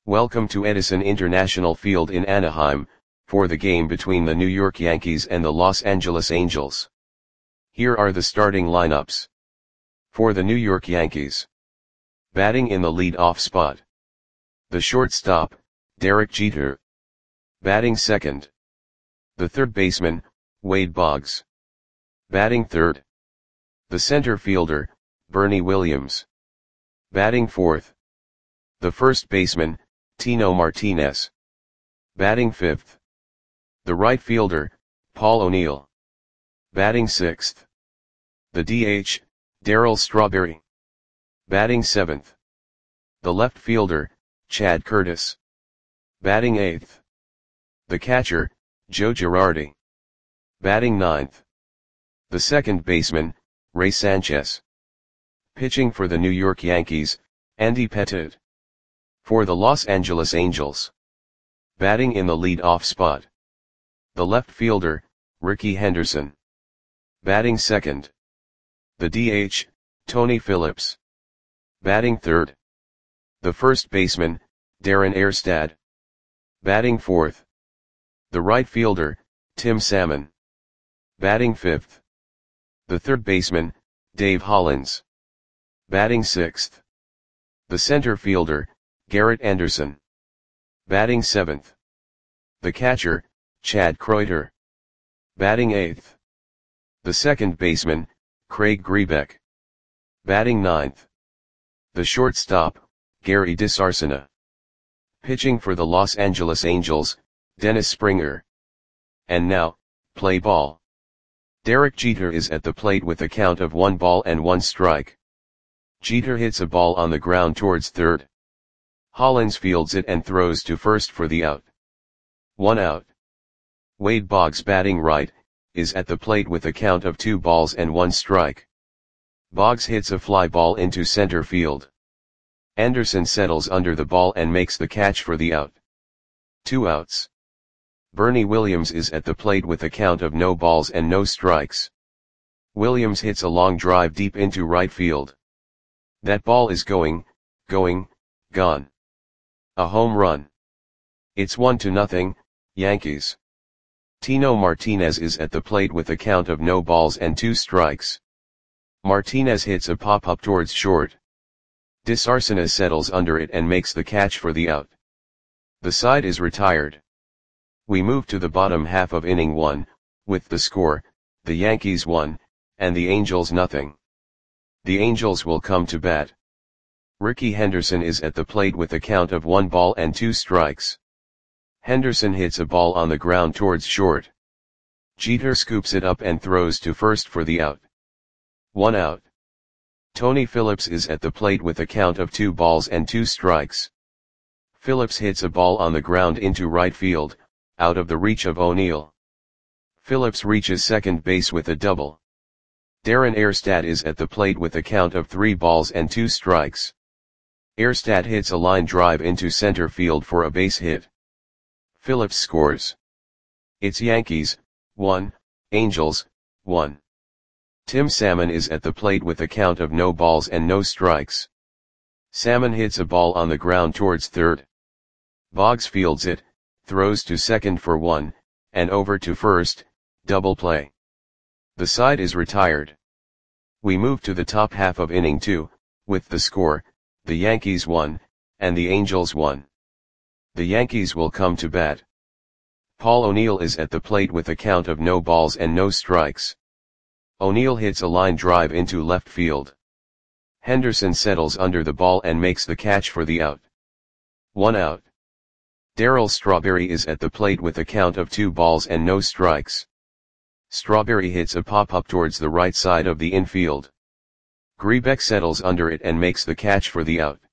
Welcome to Edison International Field in Anaheim, for the game between the New York Yankees and the Los Angeles Angels. Here are the starting lineups. For the New York Yankees. Batting in the lead-off spot. The shortstop, Derek Jeter. Batting second. The third baseman, Wade Boggs. Batting third. The center fielder, Bernie Williams. Batting fourth. The first baseman, Tino Martinez. Batting fifth. The right fielder, Paul O'Neill. Batting sixth. The DH, Darryl Strawberry. Batting seventh. The left fielder, Chad Curtis. Batting eighth. The catcher, Joe Girardi. Batting ninth. The second baseman, Ray Sanchez. Pitching for the New York Yankees, Andy Pettitte. For the Los Angeles Angels. Batting in the lead-off spot. The left fielder, Rickey Henderson. Batting second. The DH, Tony Phillips. Batting third. The first baseman, Darren Erstad. Batting fourth. The right fielder, Tim Salmon. Batting fifth. The third baseman, Dave Hollins. Batting sixth. The center fielder, Garrett Anderson. Batting seventh. The catcher, Chad Kreuter. Batting eighth. The second baseman, Craig Grebeck. Batting ninth. The shortstop, Gary DiSarcina. Pitching for the Los Angeles Angels, Dennis Springer. And now, play ball. Derek Jeter is at the plate with a count of 1-1 Jeter hits a ball on the ground towards third. Hollins fields it and throws to first for the out. 1 out. Wade Boggs, batting right, is at the plate with a count of 2-1. Boggs hits a fly ball into center field. Anderson settles under the ball and makes the catch for the out. 2 outs. Bernie Williams is at the plate with a count of no balls and no strikes. Williams hits a long drive deep into right field. That ball is gone. A home run. It's 1-0, Yankees. Tino Martinez is at the plate with a count of no balls and 2 strikes. Martinez hits a pop-up towards short. DiSarcina settles under it and makes the catch for the out. The side is retired. We move to the bottom half of inning 1, with the score, the Yankees 1, and the Angels 0. The Angels will come to bat. Rickey Henderson is at the plate with a count of 1-2. Henderson hits a ball on the ground towards short. Jeter scoops it up and throws to first for the out. 1 out. Tony Phillips is at the plate with a count of 2-2. Phillips hits a ball on the ground into right field, out of the reach of O'Neill. Phillips reaches second base with a double. Darren Erstad is at the plate with a count of 3-2. Erstad hits a line drive into center field for a base hit. Phillips scores. It's Yankees 1, Angels 1. Tim Salmon is at the plate with a count of no balls and no strikes. Salmon hits a ball on the ground towards third. Boggs fields it, throws to second for 1, and over to first, double play. The side is retired. We move to the top half of inning 2, with the score, the Yankees 1, and the Angels 1. The Yankees will come to bat. Paul O'Neill is at the plate with a count of no balls and no strikes. O'Neill hits a line drive into left field. Henderson settles under the ball and makes the catch for the out. 1 out. Darryl Strawberry is at the plate with a count of 2 balls and no strikes. Strawberry hits a pop-up towards the right side of the infield. Grebeck settles under it and makes the catch for the out.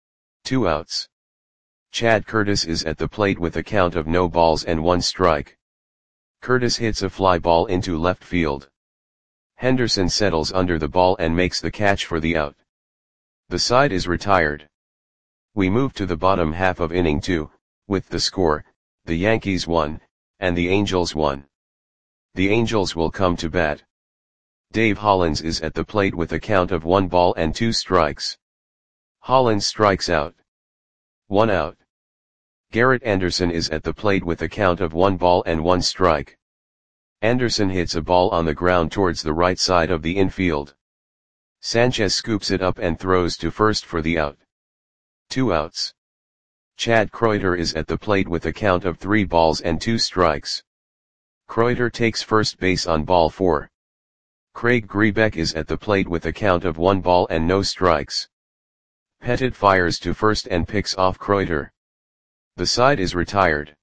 2 outs. Chad Curtis is at the plate with a count of no balls and 1 strike. Curtis hits a fly ball into left field. Henderson settles under the ball and makes the catch for the out. The side is retired. We move to the bottom half of inning 2, with the score, the Yankees 1, and the Angels 1. The Angels will come to bat. Dave Hollins is at the plate with a count of 1 ball and 2 strikes. Hollins strikes out. 1 out. Garrett Anderson is at the plate with a count of 1 ball and 1 strike. Anderson hits a ball on the ground towards the right side of the infield. Sanchez scoops it up and throws to first for the out. 2 outs. Chad Kreuter is at the plate with a count of 3 balls and 2 strikes. Kreuter takes first base on ball 4. Craig Grebeck is at the plate with a count of 1 ball and no strikes. Pettit fires to first and picks off Kreuter. The side is retired.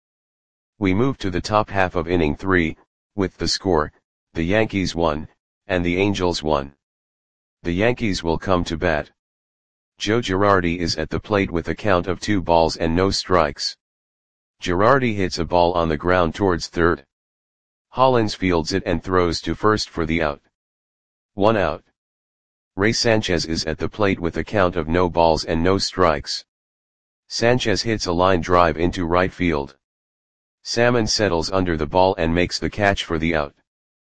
We move to the top half of inning 3, with the score, the Yankees 1, and the Angels 1. The Yankees will come to bat. Joe Girardi is at the plate with a count of 2 balls and no strikes. Girardi hits a ball on the ground towards third. Hollins fields it and throws to first for the out. 1 out. Ray Sanchez is at the plate with a count of no balls and no strikes. Sanchez hits a line drive into right field. Salmon settles under the ball and makes the catch for the out.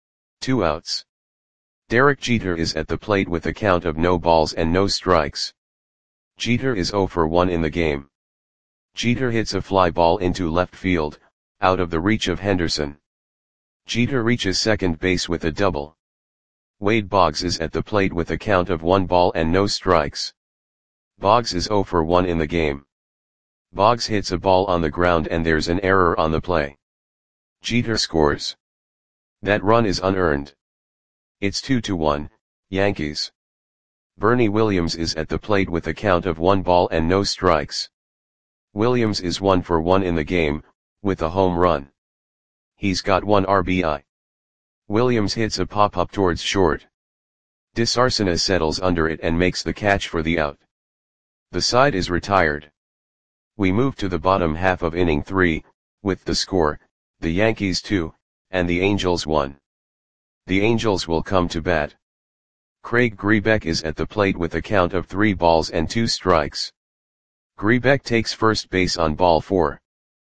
2 outs. Derek Jeter is at the plate with a count of no balls and no strikes. Jeter is 0 for 1 in the game. Jeter hits a fly ball into left field, out of the reach of Henderson. Jeter reaches second base with a double. Wade Boggs is at the plate with a count of 1 ball and no strikes. Boggs is 0 for 1 in the game. Boggs hits a ball on the ground and there's an error on the play. Jeter scores. That run is unearned. It's 2-1, Yankees. Bernie Williams is at the plate with a count of 1 ball and no strikes. Williams is 1 for 1 in the game, with a home run. He's got 1 RBI. Williams hits a pop-up towards short. DeSarcina settles under it and makes the catch for the out. The side is retired. We move to the bottom half of inning 3, with the score, the Yankees 2, and the Angels 1. The Angels will come to bat. Craig Grebeck is at the plate with a count of 3 balls and 2 strikes. Grebeck takes first base on ball 4.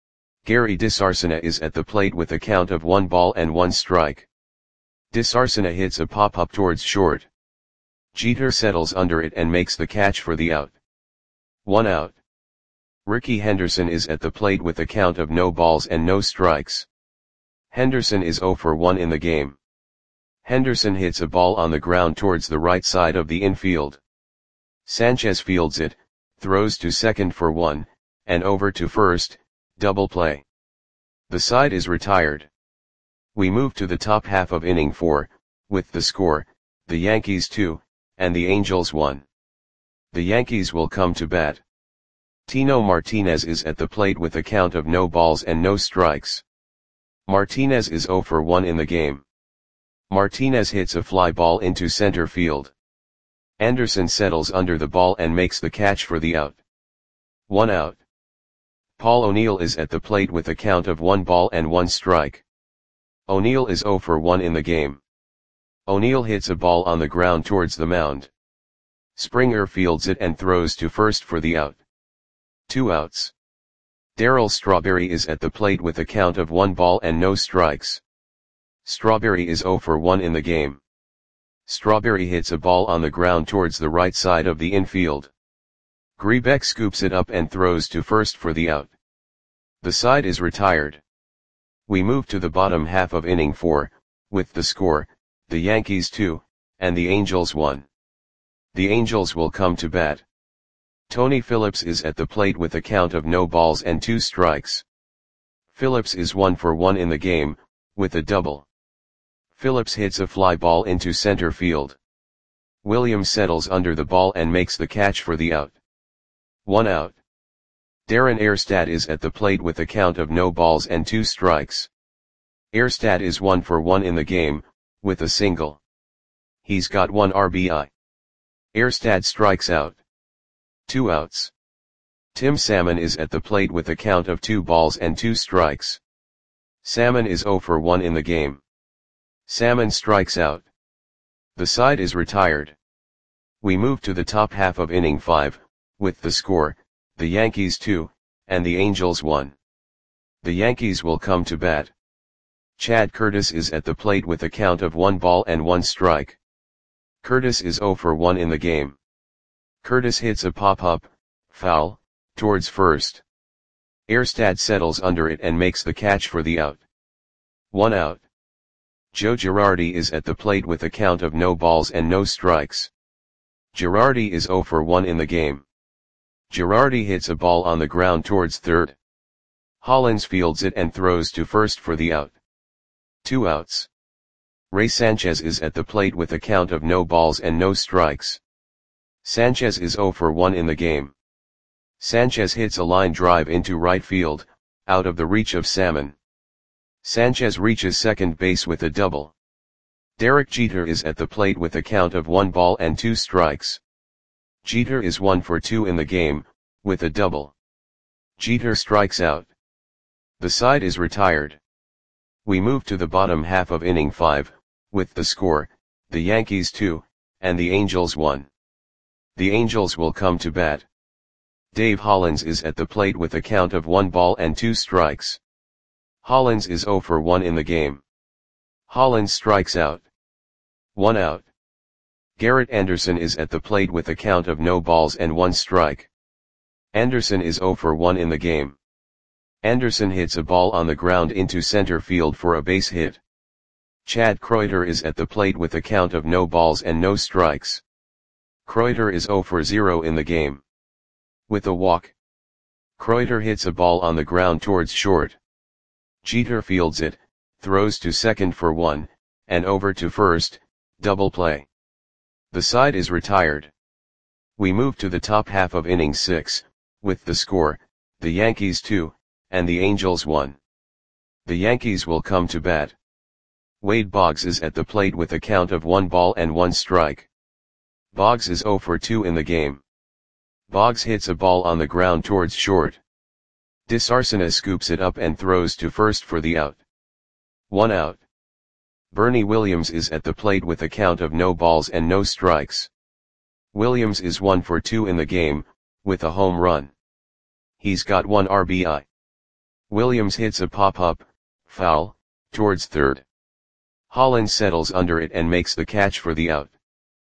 Gary DeSarcina is at the plate with a count of 1 ball and 1 strike. DeSarcina hits a pop-up towards short. Jeter settles under it and makes the catch for the out. 1 out. Ricky Henderson is at the plate with a count of no balls and no strikes. Henderson is 0 for 1 in the game. Henderson hits a ball on the ground towards the right side of the infield. Sanchez fields it, throws to second for 1, and over to first, double play. The side is retired. We move to the top half of inning 4, with the score, the Yankees 2, and the Angels 1. The Yankees will come to bat. Tino Martinez is at the plate with a count of no balls and no strikes. Martinez is 0 for 1 in the game. Martinez hits a fly ball into center field. Anderson settles under the ball and makes the catch for the out. 1 out. Paul O'Neill is at the plate with a count of 1 ball and 1 strike. O'Neill is 0 for 1 in the game. O'Neill hits a ball on the ground towards the mound. Springer fields it and throws to first for the out. 2 outs. Darryl Strawberry is at the plate with a count of 1 ball and no strikes. Strawberry is 0 for 1 in the game. Strawberry hits a ball on the ground towards the right side of the infield. Grebeck scoops it up and throws to first for the out. The side is retired. We move to the bottom half of inning 4, with the score, the Yankees 2, and the Angels 1. The Angels will come to bat. Tony Phillips is at the plate with a count of no balls and 2 strikes. Phillips is 1 for 1 in the game, with a double. Phillips hits a fly ball into center field. Williams settles under the ball and makes the catch for the out. 1 out. Darren Erstad is at the plate with a count of no balls and 2 strikes. Erstad is 1 for 1 in the game, with a single. He's got 1 RBI. Erstad strikes out. 2 outs. Tim Salmon is at the plate with a count of 2 balls and 2 strikes. Salmon is 0 for 1 in the game. Salmon strikes out. The side is retired. We move to the top half of inning 5, with the score, the Yankees 2, and the Angels 1. The Yankees will come to bat. Chad Curtis is at the plate with a count of 1 ball and 1 strike. Curtis is 0 for 1 in the game. Curtis hits a pop-up, foul, towards first. Erstad settles under it and makes the catch for the out. 1 out. Joe Girardi is at the plate with a count of no balls and no strikes. Girardi is 0 for 1 in the game. Girardi hits a ball on the ground towards third. Hollins fields it and throws to first for the out. 2 outs. Ray Sanchez is at the plate with a count of no balls and no strikes. Sanchez is 0 for 1 in the game. Sanchez hits a line drive into right field, out of the reach of Salmon. Sanchez reaches second base with a double. Derek Jeter is at the plate with a count of 1 ball and 2 strikes. Jeter is 1 for 2 in the game, with a double. Jeter strikes out. The side is retired. We move to the bottom half of inning 5, with the score, the Yankees 2, and the Angels 1. The Angels will come to bat. Dave Hollins is at the plate with a count of 1 ball and 2 strikes. Hollins is 0 for 1 in the game. Hollins strikes out. 1 out. Garrett Anderson is at the plate with a count of no balls and 1 strike. Anderson is 0 for 1 in the game. Anderson hits a ball on the ground into center field for a base hit. Chad Kreuter is at the plate with a count of no balls and no strikes. Kreuter is 0 for 0 in the game. With a walk. Kreuter hits a ball on the ground towards short. Jeter fields it, throws to second for 1, and over to first, double play. The side is retired. We move to the top half of inning 6, with the score, the Yankees 2, and the Angels 1. The Yankees will come to bat. Wade Boggs is at the plate with a count of 1 ball and 1 strike. Boggs is 0 for 2 in the game. Boggs hits a ball on the ground towards short. DeSarcina scoops it up and throws to first for the out. 1 out. Bernie Williams is at the plate with a count of no balls and no strikes. Williams is 1 for 2 in the game, with a home run. He's got 1 RBI. Williams hits a pop-up, foul, towards third. Hollins settles under it and makes the catch for the out.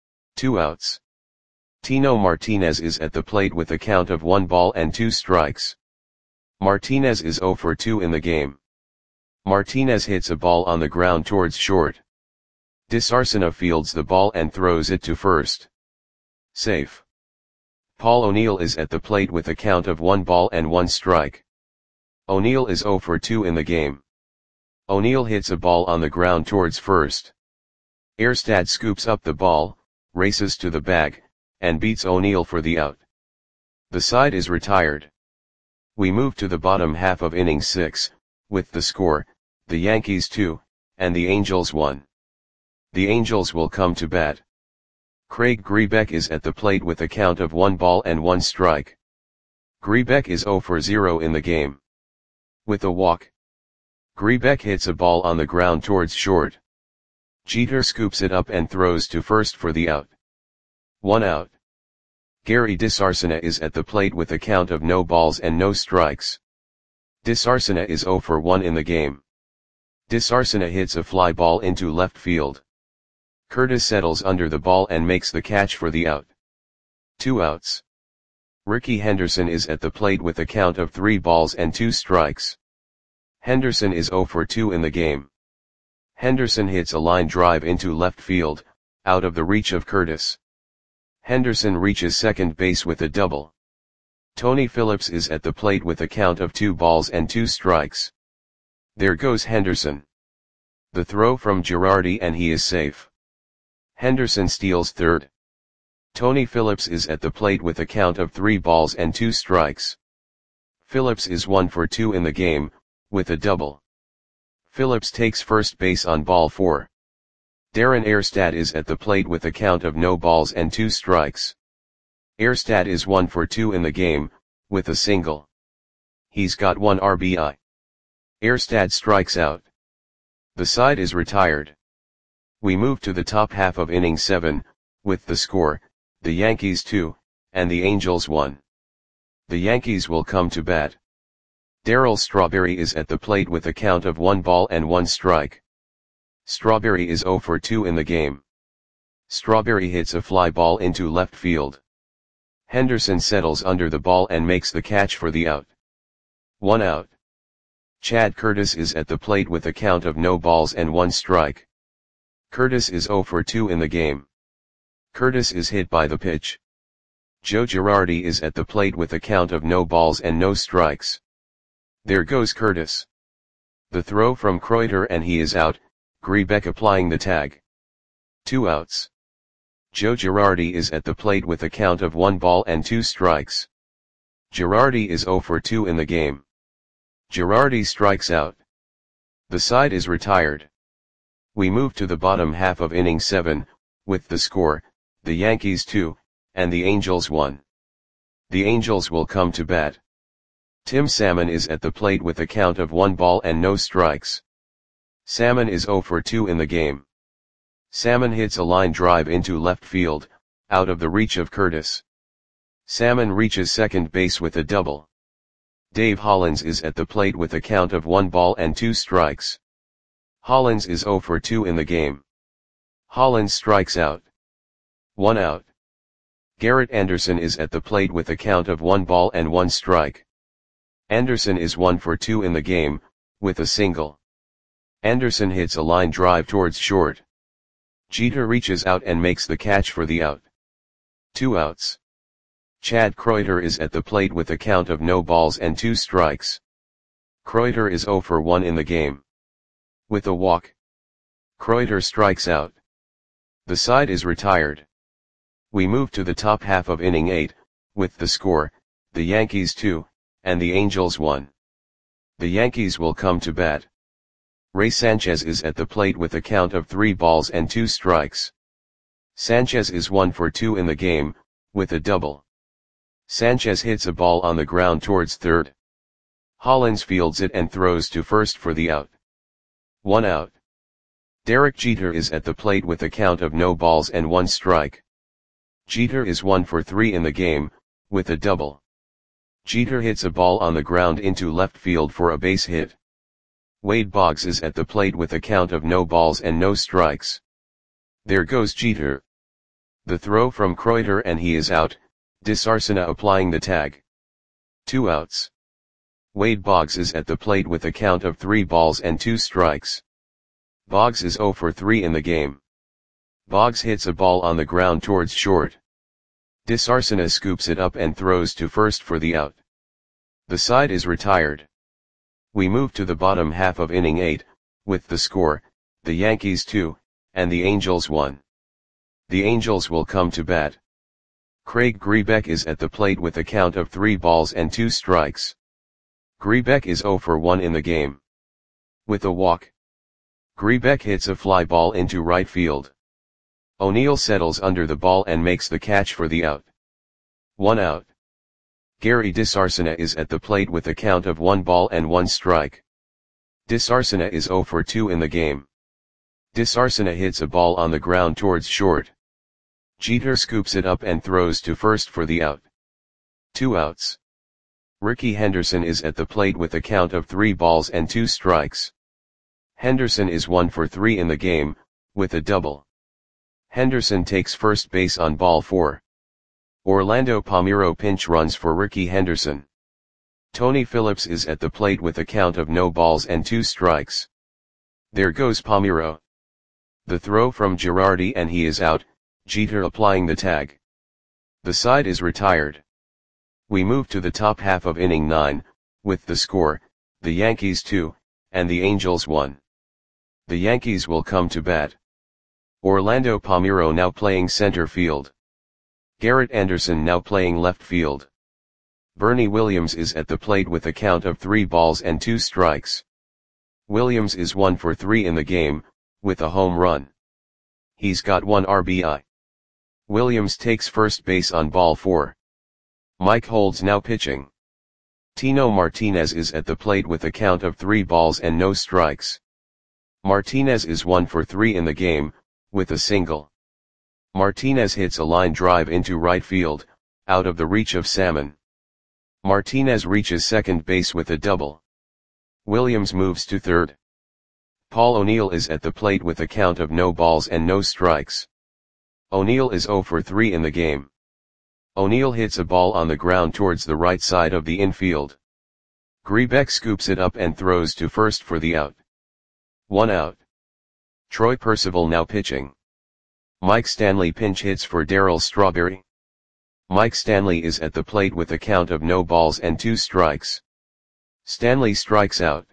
2 outs. Tino Martinez is at the plate with a count of 1 ball and 2 strikes. Martinez is 0 for 2 in the game. Martinez hits a ball on the ground towards short. DeSarcina fields the ball and throws it to first. Safe. Paul O'Neill is at the plate with a count of 1 ball and 1 strike. O'Neill is 0 for 2 in the game. O'Neill hits a ball on the ground towards first. Erstad scoops up the ball, races to the bag, and beats O'Neill for the out. The side is retired. We move to the bottom half of inning 6, with the score, the Yankees 2, and the Angels 1. The Angels will come to bat. Craig Grebeck is at the plate with a count of 1 ball and 1 strike. Grebeck is 0 for 0 in the game. With a walk. Grebeck hits a ball on the ground towards short. Jeter scoops it up and throws to first for the out. 1 out. Gary DeSarcina is at the plate with a count of no balls and no strikes. DeSarcina is 0 for 1 in the game. DeSarcina hits a fly ball into left field. Curtis settles under the ball and makes the catch for the out. 2 outs. Ricky Henderson is at the plate with a count of 3 balls and 2 strikes. Henderson is 0 for 2 in the game. Henderson hits a line drive into left field, out of the reach of Curtis. Henderson reaches second base with a double. Tony Phillips is at the plate with a count of 2 balls and 2 strikes. There goes Henderson. The throw from Girardi and he is safe. Henderson steals third. Tony Phillips is at the plate with a count of 3 balls and 2 strikes. Phillips is 1 for 2 in the game, with a double. Phillips takes first base on ball 4. Darren Erstad is at the plate with a count of no balls and 2 strikes. Erstad is 1 for 2 in the game, with a single. He's got 1 RBI. Erstad strikes out. The side is retired. We move to the top half of inning 7, with the score, the Yankees 2, and the Angels 1. The Yankees will come to bat. Darryl Strawberry is at the plate with a count of 1 ball and 1 strike. Strawberry is 0 for 2 in the game. Strawberry hits a fly ball into left field. Henderson settles under the ball and makes the catch for the out. 1 out. Chad Curtis is at the plate with a count of no balls and 1 strike. Curtis is 0 for 2 in the game. Curtis is hit by the pitch. Joe Girardi is at the plate with a count of no balls and no strikes. There goes Curtis. The throw from Kreuter and he is out, Grebeck applying the tag. 2 outs. Joe Girardi is at the plate with a count of 1 ball and 2 strikes. Girardi is 0 for 2 in the game. Girardi strikes out. The side is retired. We move to the bottom half of inning 7, with the score, the Yankees 2, and the Angels 1. The Angels will come to bat. Tim Salmon is at the plate with a count of 1 ball and no strikes. Salmon is 0 for 2 in the game. Salmon hits a line drive into left field, out of the reach of Curtis. Salmon reaches second base with a double. Dave Hollins is at the plate with a count of 1 ball and 2 strikes. Hollins is 0 for 2 in the game. Hollins strikes out. 1 out. Garrett Anderson is at the plate with a count of 1 ball and 1 strike. Anderson is 1 for 2 in the game, with a single. Anderson hits a line drive towards short. Jeter reaches out and makes the catch for the out. 2 outs. Chad Kreuter is at the plate with a count of no balls and 2 strikes. Kreuter is 0 for 1 in the game. With a walk. Kreuter strikes out. The side is retired. We move to the top half of inning 8, with the score, the Yankees 2, and the Angels 1. The Yankees will come to bat. Ray Sanchez is at the plate with a count of 3 balls and 2 strikes. Sanchez is 1 for 2 in the game, with a double. Sanchez hits a ball on the ground towards third. Hollins fields it and throws to first for the out. 1 out. Derek Jeter is at the plate with a count of no balls and 1 strike. Jeter is 1 for 3 in the game, with a double. Jeter hits a ball on the ground into left field for a base hit. Wade Boggs is at the plate with a count of no balls and no strikes. There goes Jeter. The throw from Kreuter and he is out, DeSarcina applying the tag. 2 outs. Wade Boggs is at the plate with a count of 3 balls and 2 strikes. Boggs is 0 for 3 in the game. Boggs hits a ball on the ground towards short. DeSarcina scoops it up and throws to first for the out. The side is retired. We move to the bottom half of inning 8, with the score, the Yankees 2, and the Angels 1. The Angels will come to bat. Craig Grebeck is at the plate with a count of 3 balls and 2 strikes. Grebeck is 0 for 1 in the game. With a walk. Grebeck hits a fly ball into right field. O'Neill settles under the ball and makes the catch for the out. 1 out. Gary DeSarcina is at the plate with a count of 1 ball and 1 strike. DeSarcina is 0 for 2 in the game. DeSarcina hits a ball on the ground towards short. Jeter scoops it up and throws to first for the out. 2 outs. Rickey Henderson is at the plate with a count of 3 balls and 2 strikes. Henderson is 1 for 3 in the game, with a double. Henderson takes first base on ball 4. Orlando Palmeiro pinch runs for Rickey Henderson. Tony Phillips is at the plate with a count of no balls and 2 strikes. There goes Palmeiro. The throw from Girardi and he is out, Jeter applying the tag. The side is retired. We move to the top half of inning 9, with the score, the Yankees 2, and the Angels 1. The Yankees will come to bat. Orlando Palmeiro now playing center field. Garrett Anderson now playing left field. Bernie Williams is at the plate with a count of 3 balls and 2 strikes. Williams is 1 for 3 in the game, with a home run. He's got 1 RBI. Williams takes first base on ball 4. Mike Holds now pitching. Tino Martinez is at the plate with a count of 3 balls and no strikes. Martinez is 1 for 3 in the game, with a single. Martinez hits a line drive into right field, out of the reach of Salmon. Martinez reaches second base with a double. Williams moves to third. Paul O'Neill is at the plate with a count of no balls and no strikes. O'Neill is 0 for 3 in the game. O'Neill hits a ball on the ground towards the right side of the infield. Grebeck scoops it up and throws to first for the out. 1 out. Troy Percival now pitching. Mike Stanley pinch hits for Darryl Strawberry. Mike Stanley is at the plate with a count of no balls and 2 strikes. Stanley strikes out.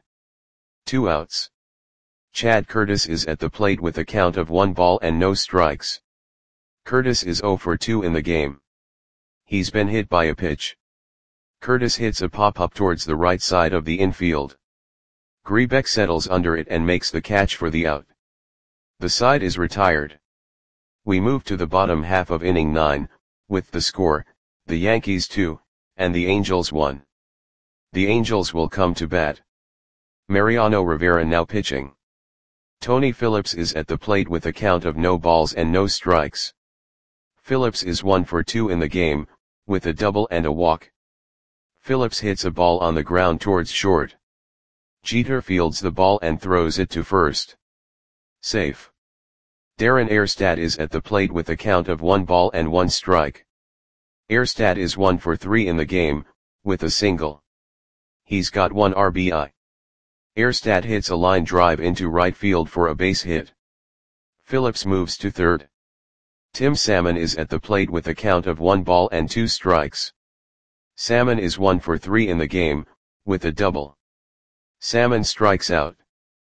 2 outs. Chad Curtis is at the plate with a count of 1 ball and no strikes. Curtis is 0 for 2 in the game. He's been hit by a pitch. Curtis hits a pop-up towards the right side of the infield. Grebeck settles under it and makes the catch for the out. The side is retired. We move to the bottom half of inning 9, with the score, the Yankees 2, and the Angels 1. The Angels will come to bat. Mariano Rivera now pitching. Tony Phillips is at the plate with a count of no balls and no strikes. Phillips is 1 for 2 in the game, with a double and a walk. Phillips hits a ball on the ground towards short. Jeter fields the ball and throws it to first. Safe. Darren Erstad is at the plate with a count of 1 ball and 1 strike. Erstad is 1 for 3 in the game, with a single. He's got 1 RBI. Erstad hits a line drive into right field for a base hit. Phillips moves to third. Tim Salmon is at the plate with a count of 1 ball and 2 strikes. Salmon is 1 for 3 in the game, with a double. Salmon strikes out.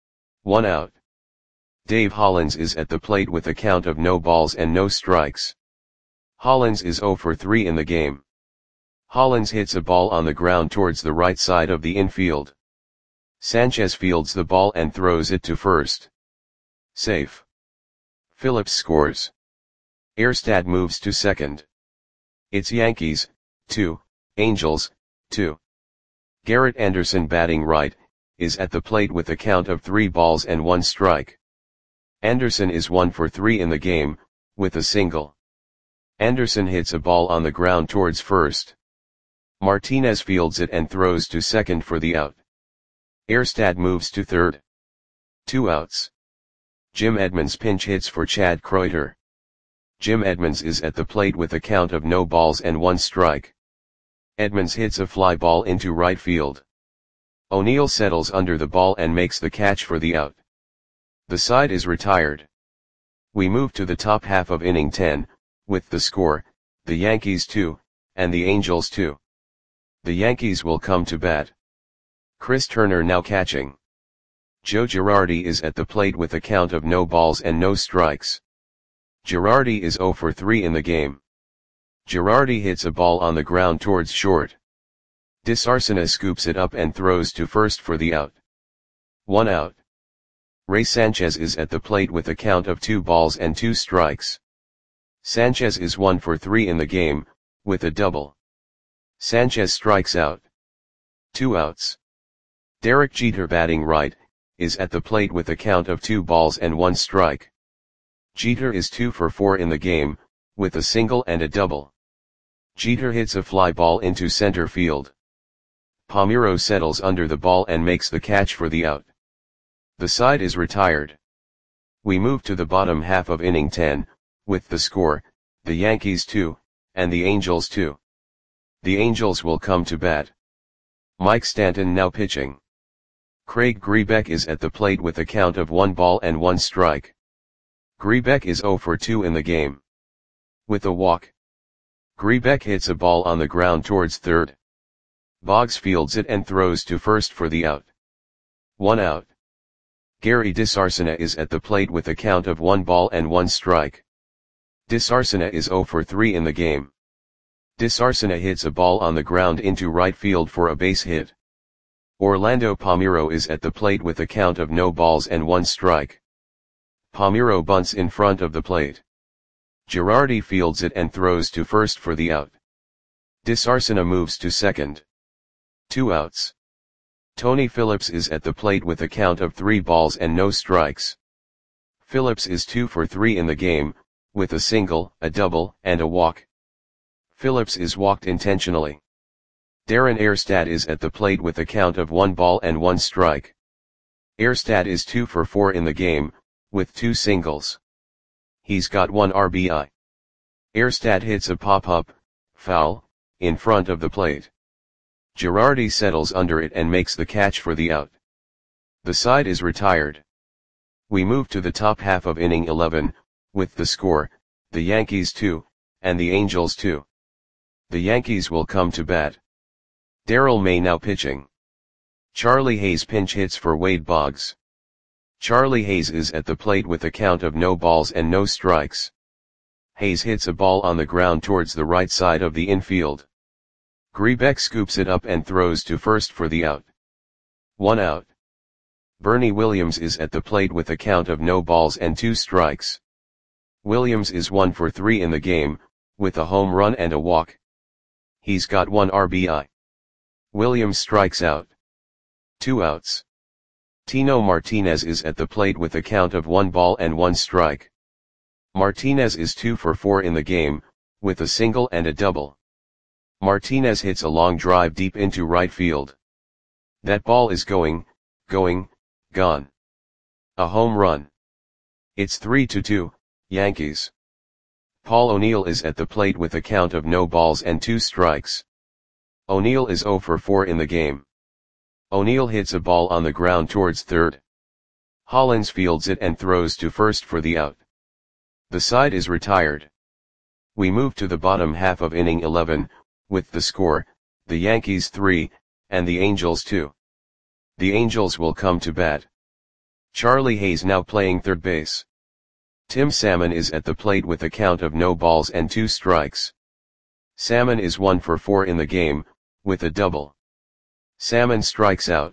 1 out. Dave Hollins is at the plate with a count of no balls and no strikes. Hollins is 0 for 3 in the game. Hollins hits a ball on the ground towards the right side of the infield. Sanchez fields the ball and throws it to first. Safe. Phillips scores. Erstad moves to second. It's Yankees, 2, Angels, 2. Garrett Anderson batting right, is at the plate with a count of 3 balls and 1 strike. Anderson is 1 for 3 in the game, with a single. Anderson hits a ball on the ground towards first. Martinez fields it and throws to second for the out. Erstad moves to third. 2 outs. Jim Edmonds pinch hits for Chad Kreuter. Jim Edmonds is at the plate with a count of no balls and 1 strike. Edmonds hits a fly ball into right field. O'Neill settles under the ball and makes the catch for the out. The side is retired. We move to the top half of inning 10, with the score, the Yankees 2, and the Angels 2. The Yankees will come to bat. Chris Turner now catching. Joe Girardi is at the plate with a count of no balls and no strikes. Girardi is 0 for 3 in the game. Girardi hits a ball on the ground towards short. DeSarcina scoops it up and throws to first for the out. 1 out. Ray Sanchez is at the plate with a count of 2 balls and 2 strikes. Sanchez is 1 for 3 in the game, with a double. Sanchez strikes out. 2 outs. Derek Jeter batting right, is at the plate with a count of 2 balls and 1 strike. Jeter is 2 for 4 in the game, with a single and a double. Jeter hits a fly ball into center field. Palmeiro settles under the ball and makes the catch for the out. The side is retired. We move to the bottom half of inning 10, with the score, the Yankees 2, and the Angels 2. The Angels will come to bat. Mike Stanton now pitching. Craig Grebeck is at the plate with a count of 1 ball and 1 strike. Grebeck is 0 for 2 in the game. With a walk. Grebeck hits a ball on the ground towards third. Boggs fields it and throws to first for the out. 1 out. Gary DeSarcina is at the plate with a count of 1 ball and 1 strike. DeSarcina is 0 for 3 in the game. DeSarcina hits a ball on the ground into right field for a base hit. Orlando Palmeiro is at the plate with a count of no balls and 1 strike. Palmeiro bunts in front of the plate. Girardi fields it and throws to first for the out. DeSarcina moves to second. 2 outs. Tony Phillips is at the plate with a count of 3 balls and no strikes. Phillips is 2 for 3 in the game, with a single, a double, and a walk. Phillips is walked intentionally. Darren Erstad is at the plate with a count of 1 ball and 1 strike. Erstad is 2 for 4 in the game, with 2 singles. He's got 1 RBI. Erstad hits a pop-up, foul, in front of the plate. Girardi settles under it and makes the catch for the out. The side is retired. We move to the top half of inning 11, with the score, the Yankees 2, and the Angels 2. The Yankees will come to bat. Darrell May now pitching. Charlie Hayes pinch hits for Wade Boggs. Charlie Hayes is at the plate with a count of no balls and no strikes. Hayes hits a ball on the ground towards the right side of the infield. Grebeck scoops it up and throws to first for the out. 1 out. Bernie Williams is at the plate with a count of no balls and 2 strikes. Williams is 1 for 3 in the game, with a home run and a walk. He's got 1 RBI. Williams strikes out. 2 outs. Tino Martinez is at the plate with a count of 1 ball and 1 strike. Martinez is 2 for 4 in the game, with a single and a double. Martinez hits a long drive deep into right field. That ball is going, gone. A home run. It's 3-2, Yankees. Paul O'Neill is at the plate with a count of no balls and 2 strikes. O'Neill is 0 for 4 in the game. O'Neill hits a ball on the ground towards third. Hollins fields it and throws to first for the out. The side is retired. We move to the bottom half of inning 11, with the score, the Yankees 3, and the Angels 2. The Angels will come to bat. Charlie Hayes now playing third base. Tim Salmon is at the plate with a count of no balls and 2 strikes. Salmon is 1 for 4 in the game, with a double. Salmon strikes out.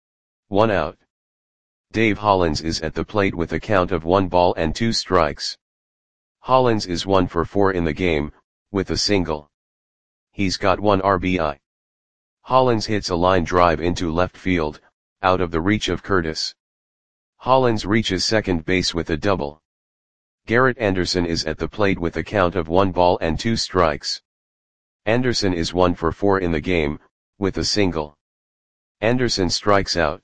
1 out. Dave Hollins is at the plate with a count of 1 ball and 2 strikes. Hollins is 1 for 4 in the game, with a single. He's got 1 RBI. Hollins hits a line drive into left field, out of the reach of Curtis. Hollins reaches second base with a double. Garrett Anderson is at the plate with a count of 1 ball and 2 strikes. Anderson is 1 for 4 in the game, with a single. Anderson strikes out.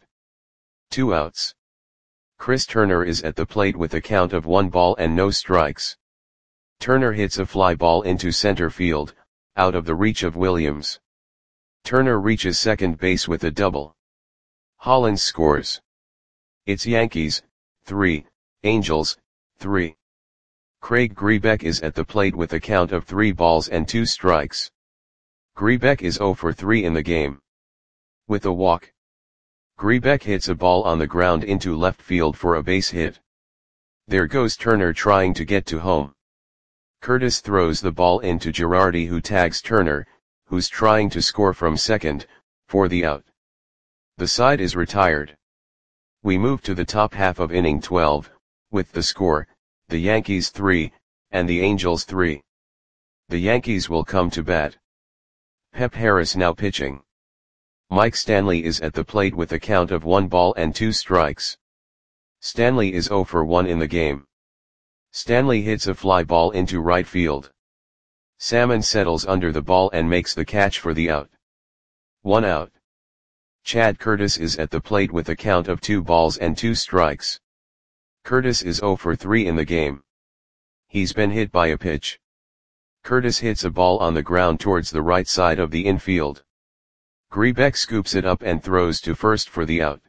2 outs. Chris Turner is at the plate with a count of 1 ball and no strikes. Turner hits a fly ball into center field, out of the reach of Williams. Turner reaches second base with a double. Hollins scores. It's Yankees, 3, Angels, 3. Craig Grebeck is at the plate with a count of 3 balls and 2 strikes. Grebeck is 0 for 3 in the game. With a walk. Grebeck hits a ball on the ground into left field for a base hit. There goes Turner trying to get to home. Curtis throws the ball into Girardi, who tags Turner, who's trying to score from second, for the out. The side is retired. We move to the top half of inning 12, with the score, the Yankees 3, and the Angels 3. The Yankees will come to bat. Pep Harris now pitching. Mike Stanley is at the plate with a count of 1 ball and 2 strikes. Stanley is 0 for 1 in the game. Stanley hits a fly ball into right field. Salmon settles under the ball and makes the catch for the out. 1 out. Chad Curtis is at the plate with a count of 2 balls and 2 strikes. Curtis is 0 for 3 in the game. He's been hit by a pitch. Curtis hits a ball on the ground towards the right side of the infield. Grebeck scoops it up and throws to first for the out.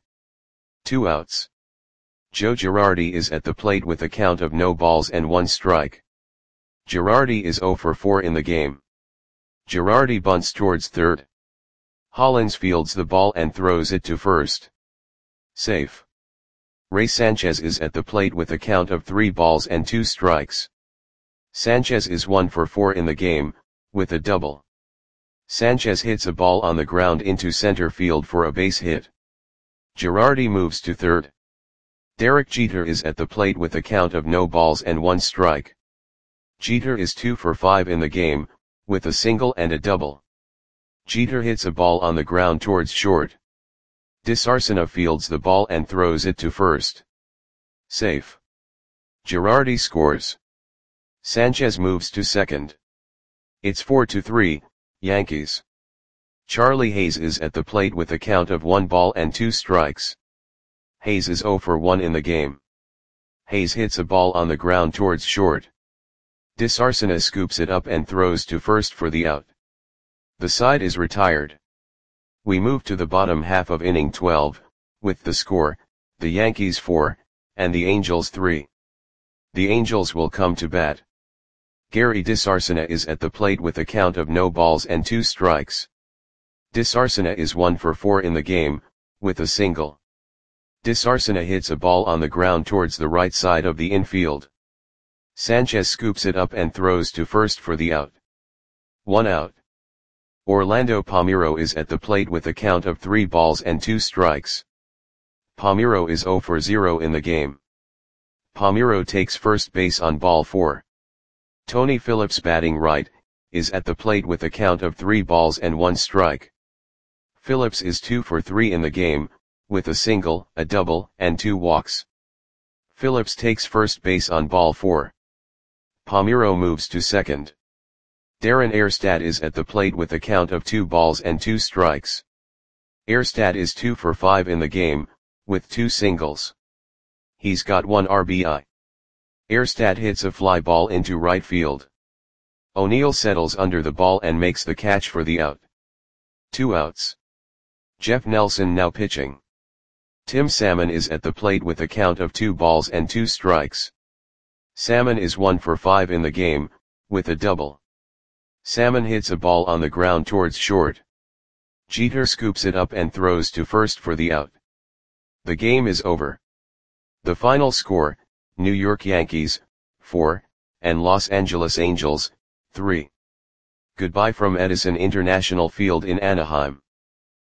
2 outs. Joe Girardi is at the plate with a count of no balls and 1 strike. Girardi is 0 for 4 in the game. Girardi bunts towards third. Hollins fields the ball and throws it to first. Safe. Ray Sanchez is at the plate with a count of 3 balls and 2 strikes. Sanchez is 1 for 4 in the game, with a double. Sanchez hits a ball on the ground into center field for a base hit. Girardi moves to third. Derek Jeter is at the plate with a count of no balls and 1 strike. Jeter is 2 for 5 in the game, with a single and a double. Jeter hits a ball on the ground towards short. DeSarcina fields the ball and throws it to first. Safe. Girardi scores. Sanchez moves to second. It's 4-3, Yankees. Charlie Hayes is at the plate with a count of 1 ball and 2 strikes. Hayes is 0 for 1 in the game. Hayes hits a ball on the ground towards short. DeSarcina scoops it up and throws to first for the out. The side is retired. We move to the bottom half of inning 12, with the score, the Yankees 4, and the Angels 3. The Angels will come to bat. Gary DeSarcina is at the plate with a count of no balls and 2 strikes. DeSarcina is 1 for 4 in the game, with a single. DeSarcina hits a ball on the ground towards the right side of the infield. Sanchez scoops it up and throws to first for the out. 1 out. Orlando Palmeiro is at the plate with a count of 3 balls and 2 strikes. Palmeiro is 0 for 0 in the game. Palmeiro takes first base on ball 4. Tony Phillips, batting right, is at the plate with a count of 3 balls and 1 strike. Phillips is 2 for 3 in the game, with a single, a double, and 2 walks. Phillips takes first base on ball 4. Palmeiro moves to second. Darren Erstad is at the plate with a count of 2 balls and 2 strikes. Erstad is 2 for 5 in the game, with 2 singles. He's got 1 RBI. Erstad hits a fly ball into right field. O'Neill settles under the ball and makes the catch for the out. 2 outs. Jeff Nelson now pitching. Tim Salmon is at the plate with a count of 2 balls and 2 strikes. Salmon is 1 for 5 in the game, with a double. Salmon hits a ball on the ground towards short. Jeter scoops it up and throws to first for the out. The game is over. The final score, New York Yankees, 4, and Los Angeles Angels, 3. Goodbye from Edison International Field in Anaheim.